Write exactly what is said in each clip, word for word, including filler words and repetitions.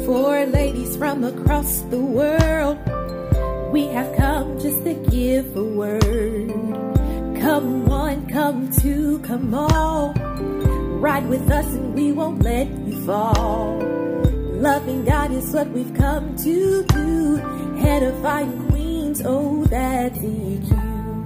For ladies from across the world, we have come just to give a word. Come one, come two, come all. Ride with us and we won't let you fall. Loving God is what we've come to do. Edifying queens, oh that's E Q.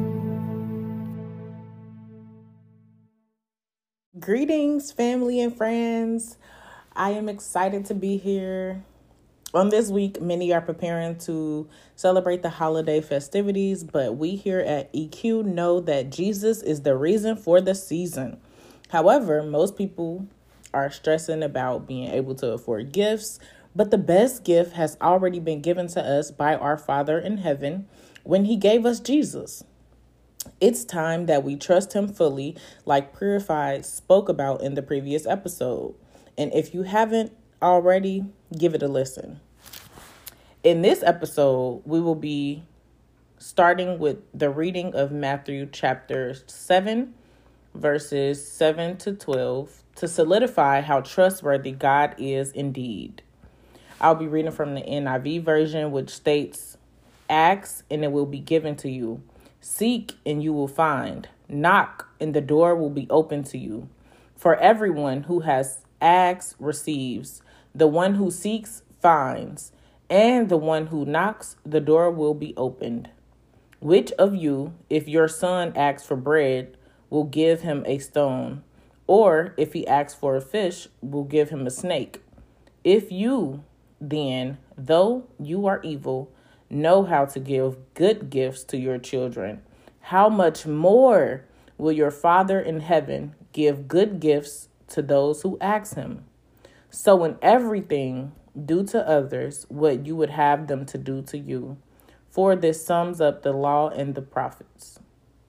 Greetings, family and friends. I am excited to be here. On this week, many are preparing to celebrate the holiday festivities, but we here at E Q know that Jesus is the reason for the season. However, most people are stressing about being able to afford gifts, but the best gift has already been given to us by our Father in heaven when he gave us Jesus. It's time that we trust him fully, like Purified spoke about in the previous episode. And if you haven't already, give it a listen. In this episode, we will be starting with the reading of Matthew chapter seven, verses seven to twelve, to solidify how trustworthy God is indeed. I'll be reading from the N I V version, which states, "Ask and it will be given to you. Seek and you will find. Knock and the door will be open to you. For everyone who has asked receives. The one who seeks finds. And the one who knocks, the door will be opened. Which of you, if your son asks for bread, will give him a stone? Or if he asks for a fish, will give him a snake? If you, then, though you are evil, know how to give good gifts to your children, how much more will your Father in heaven give good gifts to those who ask him? So in everything, do to others what you would have them to do to you. For this sums up the law and the prophets."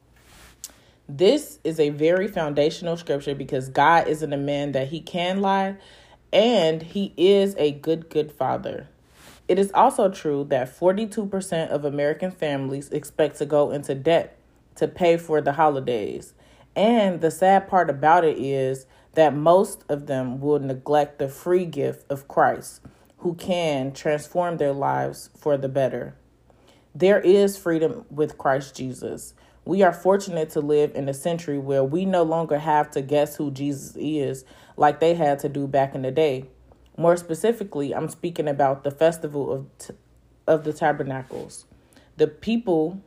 This is a very foundational scripture because God isn't a man that he can lie, and he is a good, good father. It is also true that forty-two percent of American families expect to go into debt to pay for the holidays. And the sad part about it is that most of them will neglect the free gift of Christ, who can transform their lives for the better. There is freedom with Christ Jesus. We are fortunate to live in a century where we no longer have to guess who Jesus is like they had to do back in the day. More specifically, I'm speaking about the festival of t- of the tabernacles. The people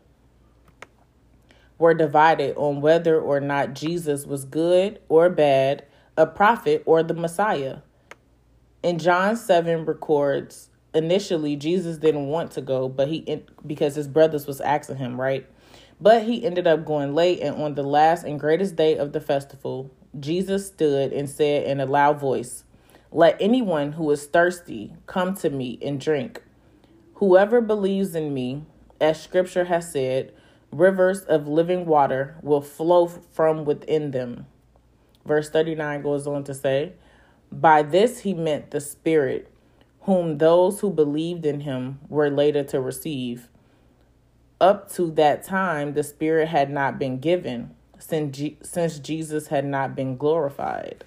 were divided on whether or not Jesus was good or bad, a prophet or the Messiah. In John seven records, initially Jesus didn't want to go, but he because his brothers was asking him, right? But he ended up going late, and on the last and greatest day of the festival, Jesus stood and said in a loud voice, "Let anyone who is thirsty come to me and drink. Whoever believes in me, as scripture has said, rivers of living water will flow from within them." Verse thirty-nine goes on to say, "By this he meant the Spirit, whom those who believed in him were later to receive. Up to that time, the Spirit had not been given, since, G- since Jesus had not been glorified."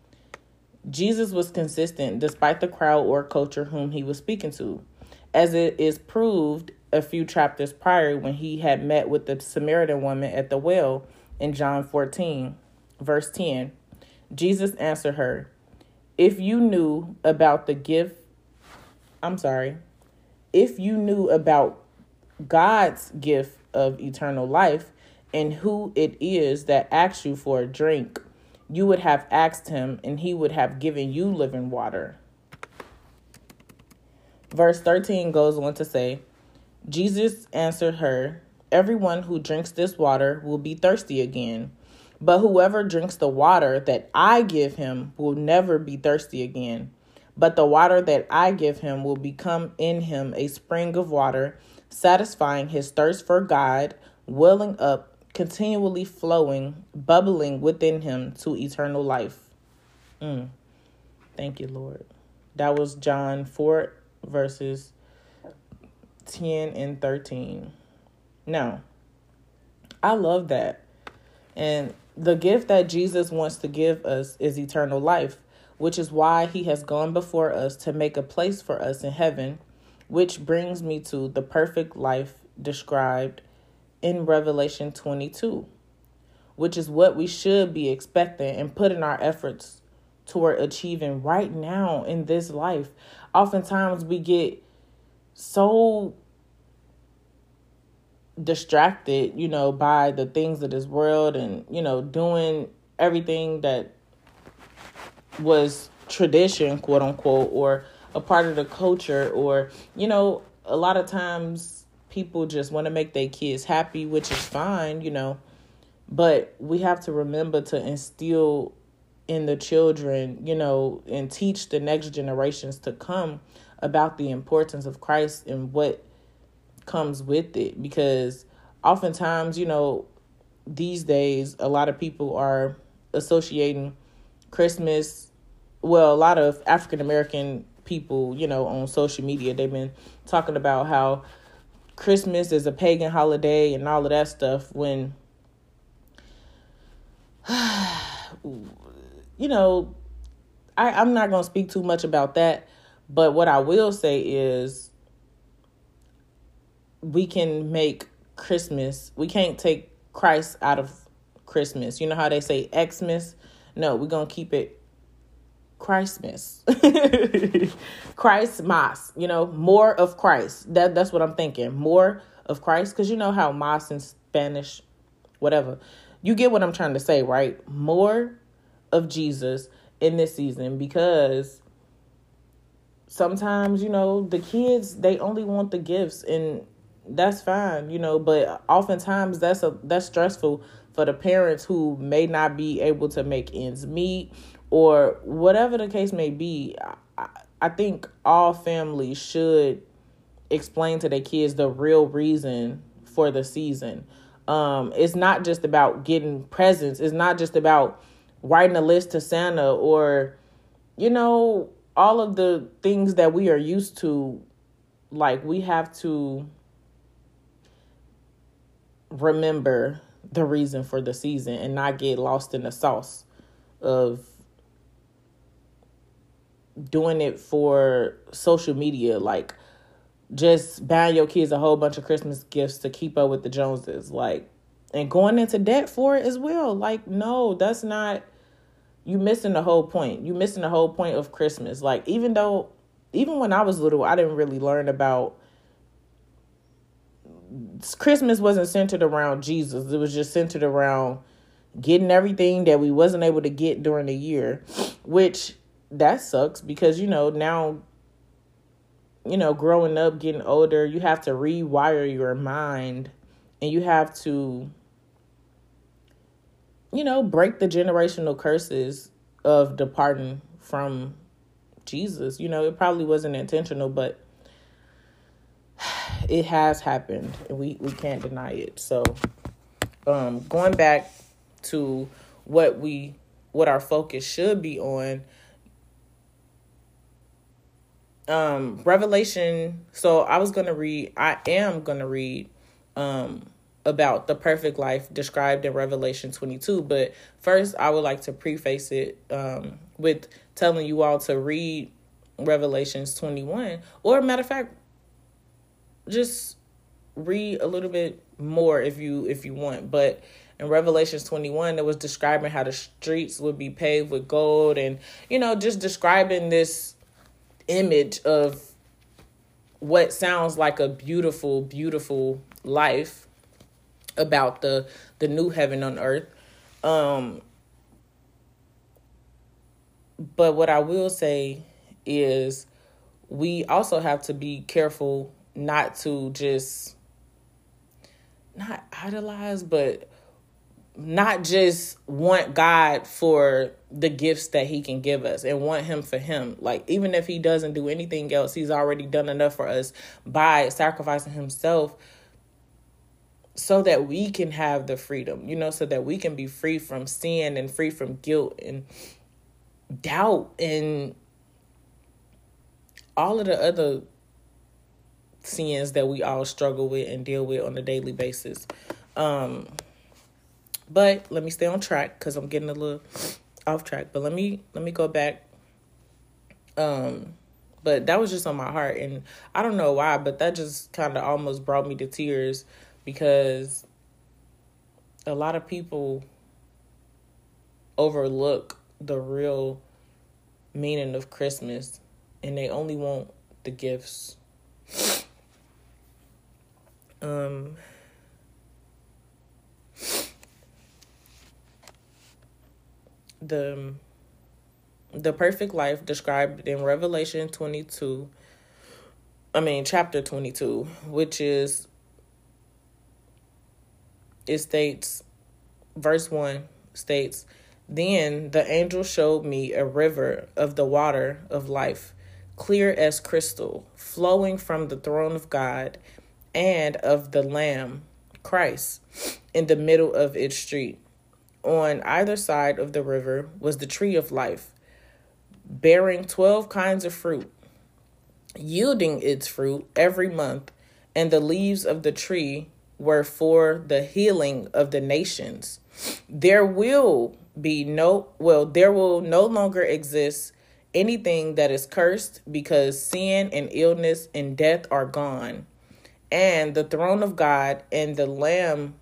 Jesus was consistent despite the crowd or culture whom he was speaking to, as it is proved a few chapters prior when he had met with the Samaritan woman at the well in John fourteen, verse ten. Jesus answered her, "If you knew about the gift, I'm sorry, if you knew about God's gift of eternal life and who it is that asks you for a drink, you would have asked him and he would have given you living water." Verse thirteen goes on to say, Jesus answered her, "Everyone who drinks this water will be thirsty again. But whoever drinks the water that I give him will never be thirsty again. But the water that I give him will become in him a spring of water, satisfying his thirst for God, welling up, continually flowing, bubbling within him to eternal life." Mm. Thank you, Lord. That was John four, verses ten and thirteen. Now, I love that. And the gift that Jesus wants to give us is eternal life, which is why he has gone before us to make a place for us in heaven, which brings me to the perfect life described in Revelation twenty-two, which is what we should be expecting and putting our efforts toward achieving right now in this life. Oftentimes we get so distracted, you know, by the things of this world and, you know, doing everything that was tradition, quote unquote, or a part of the culture, or, you know, a lot of times people just want to make their kids happy, which is fine, you know, but we have to remember to instill in the children, you know, and teach the next generations to come about the importance of Christ and what comes with it. Because oftentimes, you know, these days, a lot of people are associating Christmas. Well, a lot of African American people, you know, on social media, they've been talking about how Christmas is a pagan holiday and all of that stuff, when, you know, I, I'm not going to speak too much about that. But what I will say is we can make Christmas, we can't take Christ out of Christmas. You know how they say Xmas? No, we're going to keep it Christmas. Christmas, you know, more of Christ. That That's what I'm thinking. More of Christ. Because you know how mas in Spanish, whatever. You get what I'm trying to say, right? More of Jesus in this season, because sometimes, you know, the kids, they only want the gifts, and that's fine, you know, but oftentimes that's a that's stressful for the parents who may not be able to make ends meet, or whatever the case may be. I, I think all families should explain to their kids the real reason for the season. Um, it's not just about getting presents. It's not just about writing a list to Santa, or, you know, all of the things that we are used to. Like, we have to remember the reason for the season and not get lost in the sauce of doing it for social media. Like, just buying your kids a whole bunch of Christmas gifts to keep up with the Joneses, like, and going into debt for it as well. Like, no, that's not, you missing the whole point. You missing the whole point of Christmas. Like, even though, even when I was little, I didn't really learn about, Christmas wasn't centered around Jesus. It was just centered around getting everything that we wasn't able to get during the year, which that sucks because, you know, now, you know, growing up, getting older, you have to rewire your mind, and you have to, you know, break the generational curses of departing from Jesus. You know, it probably wasn't intentional, but it has happened, and we, we can't deny it. So, um, going back to what we, what our focus should be on, um, Revelation. So I was going to read, I am going to read, um, about the perfect life described in Revelation twenty-two. But first, I would like to preface it, um, with telling you all to read Revelations twenty-one, or matter of fact, just read a little bit more if you if you want. But in Revelations twenty-one, it was describing how the streets would be paved with gold, and, you know, just describing this image of what sounds like a beautiful, beautiful life about the the new heaven on earth. Um, but what I will say is we also have to be careful not to just not idolize, but not just want God for the gifts that he can give us and want him for him. Like, even if he doesn't do anything else, he's already done enough for us by sacrificing himself so that we can have the freedom, you know, so that we can be free from sin and free from guilt and doubt and all of the other sins that we all struggle with and deal with on a daily basis. Um, but let me stay on track because I'm getting a little off track. But let me let me go back Um, but that was just on my heart. And I don't know why, but that just kind of almost brought me to tears, because a lot of people overlook the real meaning of Christmas, and they only want the gifts. Um, the the perfect life described in Revelation twenty-two, I mean chapter twenty-two, which is, it states, verse one states, "Then the angel showed me a river of the water of life, clear as crystal, flowing from the throne of God and of the Lamb, Christ, in the middle of its street. On either side of the river was the tree of life, bearing twelve kinds of fruit, yielding its fruit every month, and the leaves of the tree were for the healing of the nations. There will be no, well, there will no longer exist anything that is cursed, because sin and illness and death are gone. And the throne of God and the Lamb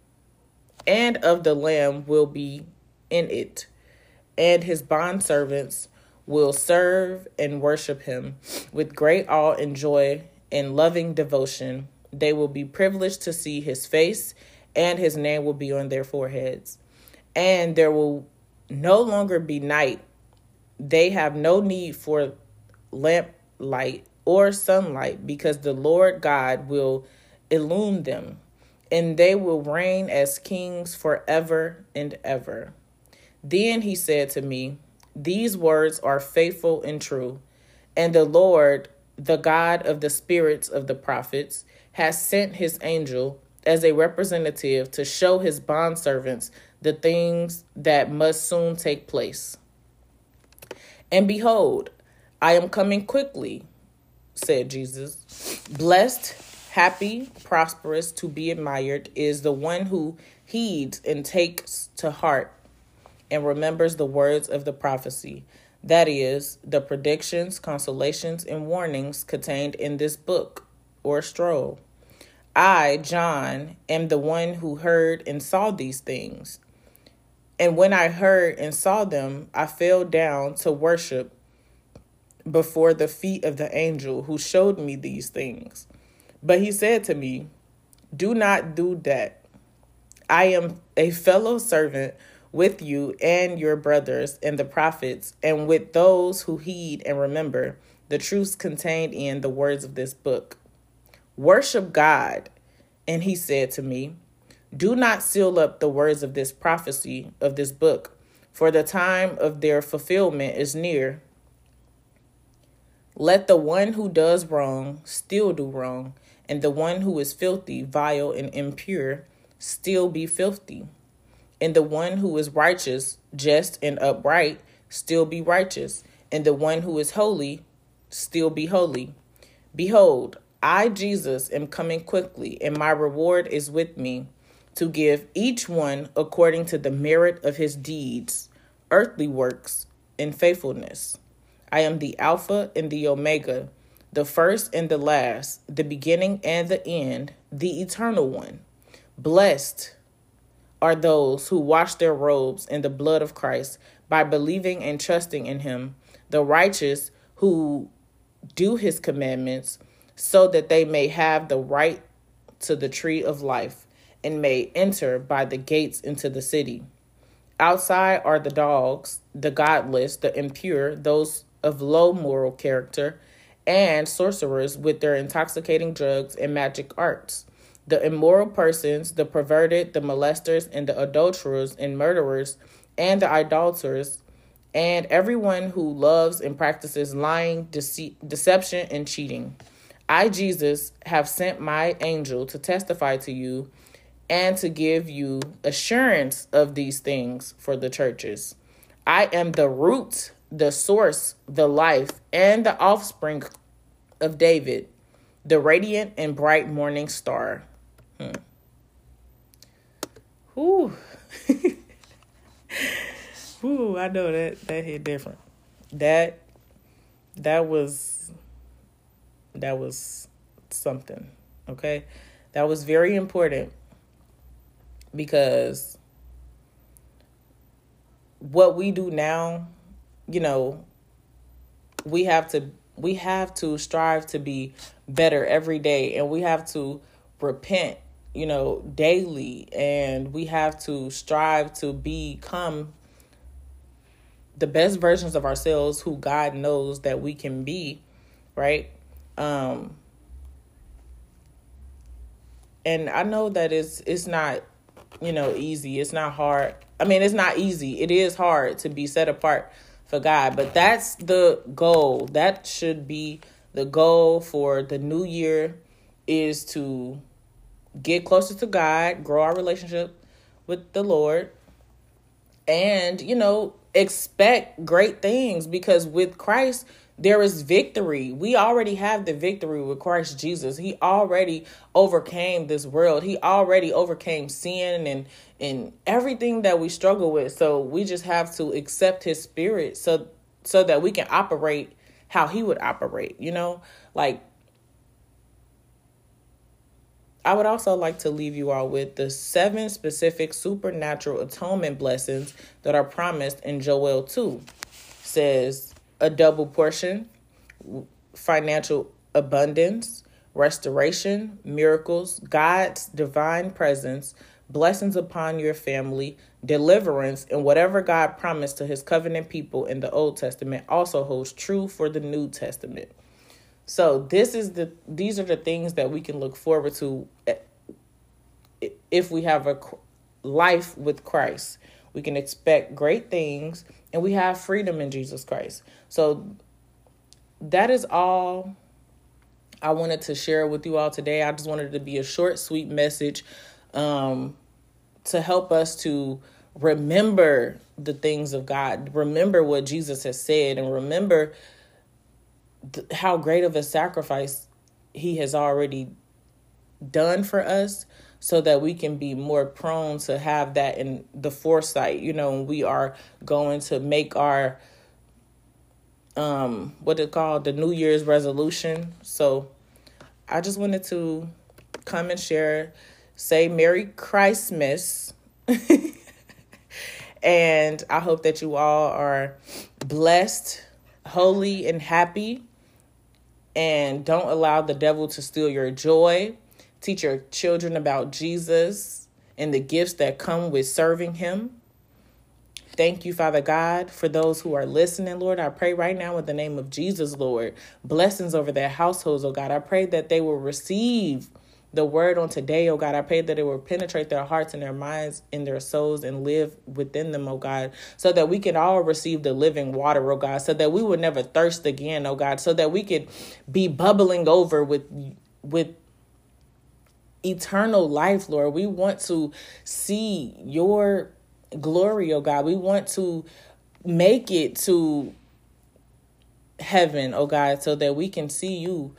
and of the Lamb will be in it, and his bondservants will serve and worship him with great awe and joy and loving devotion. They will be privileged to see his face, and his name will be on their foreheads. And there will no longer be night. They have no need for lamplight or sunlight, because the Lord God will illumine them, and they will reign as kings forever and ever." Then he said to me, "These words are faithful and true, and the Lord, the God of the spirits of the prophets, has sent his angel as a representative to show his bondservants the things that must soon take place. And behold, I am coming quickly," said Jesus. "Blessed, happy, prosperous, to be admired is the one who heeds and takes to heart and remembers the words of the prophecy, that is, the predictions, consolations, and warnings contained in this book or scroll. I, John, am the one who heard and saw these things. And when I heard and saw them, I fell down to worship before the feet of the angel who showed me these things. But he said to me, 'Do not do that. I am a fellow servant with you and your brothers and the prophets, and with those who heed and remember the truths contained in the words of this book. Worship God.' And he said to me, 'Do not seal up the words of this prophecy of this book, for the time of their fulfillment is near. Let the one who does wrong still do wrong, and the one who is filthy, vile, and impure still be filthy. And the one who is righteous, just, and upright still be righteous, and the one who is holy still be holy. Behold, I, Jesus, am coming quickly, and my reward is with me, to give each one according to the merit of his deeds, earthly works, and faithfulness. I am the Alpha and the Omega, the first and the last, the beginning and the end, the eternal one. Blessed are those who wash their robes in the blood of Christ by believing and trusting in him, the righteous who do his commandments, so that they may have the right to the tree of life and may enter by the gates into the city. Outside are the dogs, the godless, the impure, those of low moral character, and sorcerers with their intoxicating drugs and magic arts, the immoral persons, the perverted, the molesters, and the adulterers and murderers, and the idolaters, and everyone who loves and practices lying, dece- deception, and cheating. I, Jesus, have sent my angel to testify to you and to give you assurance of these things for the churches. I am the root, the source, the life, and the offspring of David, the radiant and bright morning star." Hmm. Whew. Whew, I know that that hit different. That that was, that was something, okay? That was very important, because what we do now, you know, we have to we have to strive to be better every day, and we have to repent, you know, daily, and we have to strive to become the best versions of ourselves who God knows that we can be, right? Um, and I know that it's it's not, you know, easy. It's not hard. I mean, it's not easy. It is hard to be set apart for God, but that's the goal. That should be the goal for the new year, is to get closer to God, grow our relationship with the Lord, and, you know, expect great things, because with Christ, there is victory. We already have the victory with Christ Jesus. He already overcame this world. He already overcame sin and, and everything that we struggle with. So we just have to accept his spirit so, so that we can operate how he would operate, you know, like, I would also like to leave you all with the seven specific supernatural atonement blessings that are promised in Joel two. Says a double portion, financial abundance, restoration, miracles, God's divine presence, blessings upon your family, deliverance, and whatever God promised to his covenant people in the Old Testament also holds true for the New Testament. So this is the these are the things that we can look forward to if we have a life with Christ. We can expect great things, and we have freedom in Jesus Christ. So that is all I wanted to share with you all today. I just wanted it to be a short, sweet message um, to help us to remember the things of God, remember what Jesus has said, and remember th- how great of a sacrifice he has already done for us, so that we can be more prone to have that in the foresight, you know, when we are going to make our, um, what it called, the New Year's resolution. So I just wanted to come and share, say Merry Christmas. And I hope that you all are blessed, holy, and happy. And don't allow the devil to steal your joy. Teach your children about Jesus and the gifts that come with serving him. Thank you, Father God, for those who are listening, Lord. I pray right now in the name of Jesus, Lord, blessings over their households, oh God. I pray that they will receive the word on today, oh God. I pray that it will penetrate their hearts and their minds and their souls and live within them, oh God, so that we can all receive the living water, oh God, so that we would never thirst again, oh God, so that we could be bubbling over with with eternal life, Lord. We want to see your glory, oh God. We want to make it to heaven, oh God, so that we can see you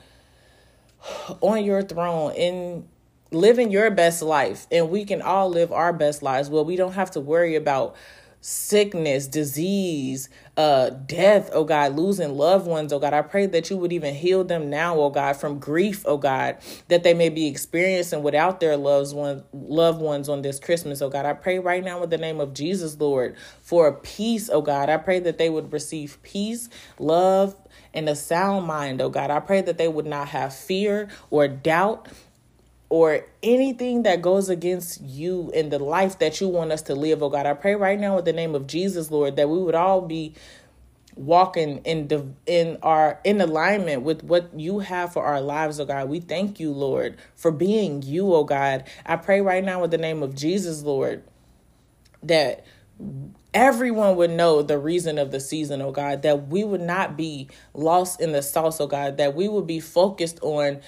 on your throne and living your best life, and we can all live our best lives. Well, we don't have to worry about sickness, disease, uh, death, oh God, losing loved ones, oh God. I pray that you would even heal them now, oh God, from grief, oh God, that they may be experiencing without their loved ones, loved ones on this Christmas, oh God. I pray right now in the name of Jesus, Lord, for peace, oh God. I pray that they would receive peace, love, and a sound mind, oh God. I pray that they would not have fear or doubt or anything that goes against you and the life that you want us to live, oh God. I pray right now in the name of Jesus, Lord, that we would all be walking in the, in our in alignment with what you have for our lives, oh God. We thank you, Lord, for being you, oh God. I pray right now in the name of Jesus, Lord, that everyone would know the reason of the season, oh God, that we would not be lost in the sauce, oh God, that we would be focused on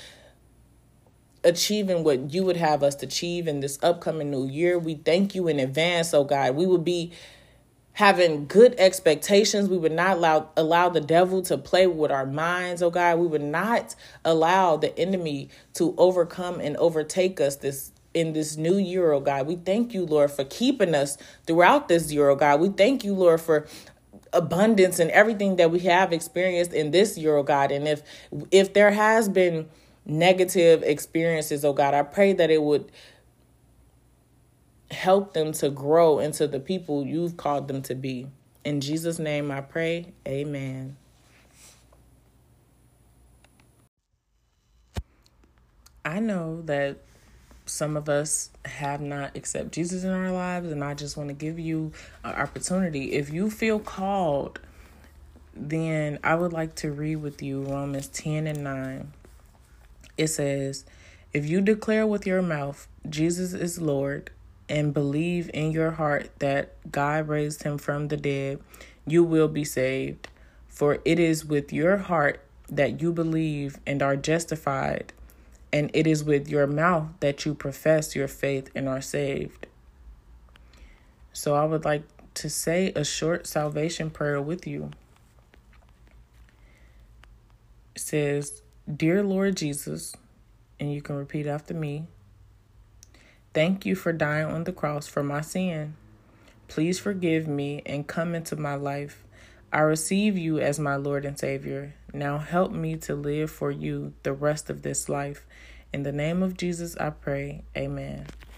achieving what you would have us to achieve in this upcoming new year. We thank you in advance, oh God. We would be having good expectations. We would not allow, allow the devil to play with our minds, oh God. We would not allow the enemy to overcome and overtake us this in this new year, oh God. We thank you, Lord, for keeping us throughout this year, oh God. We thank you, Lord, for abundance and everything that we have experienced in this year, oh God. And if if there has been negative experiences, oh God, I pray that it would help them to grow into the people you've called them to be. In Jesus' name I pray, amen. I know that some of us have not accepted Jesus in our lives, and I just want to give you an opportunity. If you feel called, then I would like to read with you Romans ten and nine. It says, if you declare with your mouth Jesus is Lord and believe in your heart that God raised him from the dead, you will be saved. For it is with your heart that you believe and are justified, and it is with your mouth that you profess your faith and are saved. So I would like to say a short salvation prayer with you. It says, Dear Lord Jesus, and you can repeat after me. Thank you for dying on the cross for my sin. Please forgive me and come into my life. I receive you as my Lord and Savior. Now help me to live for you the rest of this life. In the name of Jesus, I pray. Amen.